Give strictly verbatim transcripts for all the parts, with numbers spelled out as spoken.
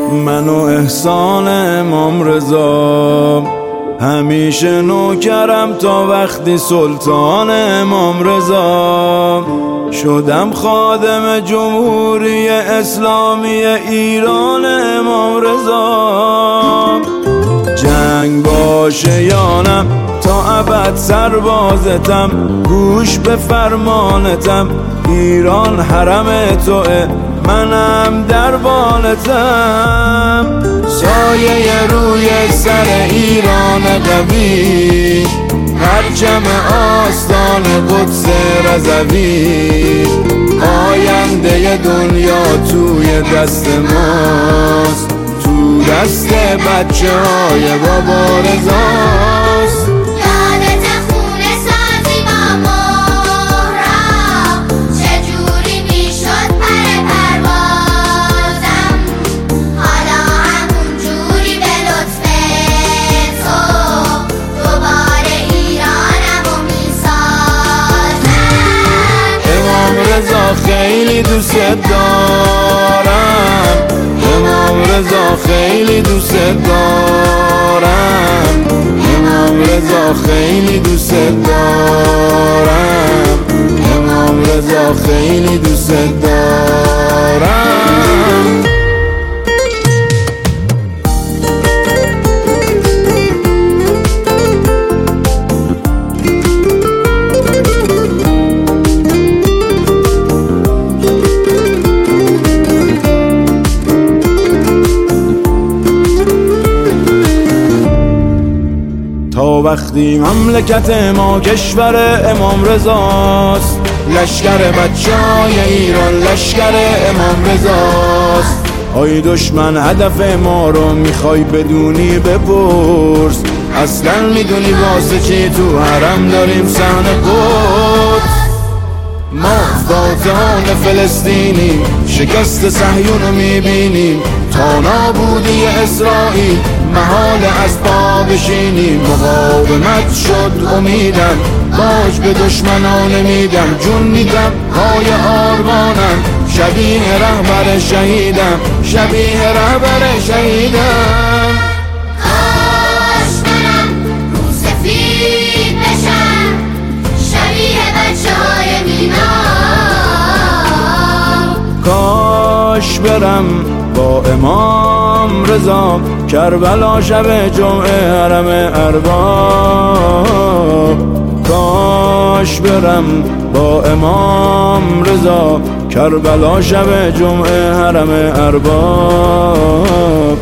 من و احسان امام رضا همیشه نوکرم تا وقتی سلطان امام رضا شدم خادم جمهوری اسلامی ایران امام رضا. جنگ باشه یانم تا ابد سربازتم، گوش به فرمانتم، ایران حرم توه منم دربانتم. سایه روی سر ایران قوی، پرچم آستان قدس رضوی، آینده دنیا توی دست ماست، تو دست بچه های بابا رضاست. خیلی دوست دارم امام رضا، خیلی دوست دارم امام رضا، خیلی دوست دارم امام رضا، خیلی دوست دارم. تا وقتی مملکت ما کشور امام رضاست، لشکر بچهای ایران لشکر امام رضاست. آی دشمن هدف ما رو میخوای بدونی بپرس، اصلا میدونی واسه چی تو حرم داریم صحن قدس؟ ما فاتحان فلسطینی شکست صهیون رو میبینیم، تا نابودی اسرائیل محال از پا بشینیم. مقاومت شد امیدم، باج به دشمنان میدم، جون میدم پای آرمانم، شبیه رهبر شهیدم، شبیه رهبر شهیدم. کاش منم رو سفید بشم، شبیه بچه های مینا. کاش برم با امام رضا کربلا شب جمعه حرم ارباب. کاش برم با امام رضا کربلا شب جمعه حرم ارباب.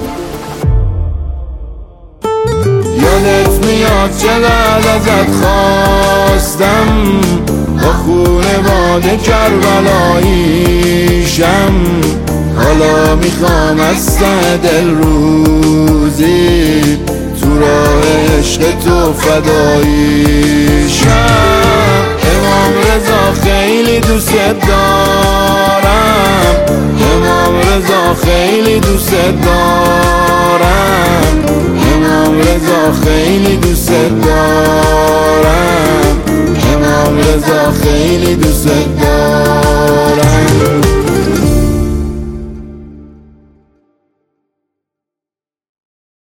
یادت میاد چقدر ازت خواستم، با خونواده کربلاییشم، حالا میخوام از ته دل روزی تو راه عشق تو فداییشم. امام رضا خیلی دوست دارم امام رضا، خیلی دوست دارم امام رضا، خیلی دوست دارم امام رضا، خیلی دوست دارم.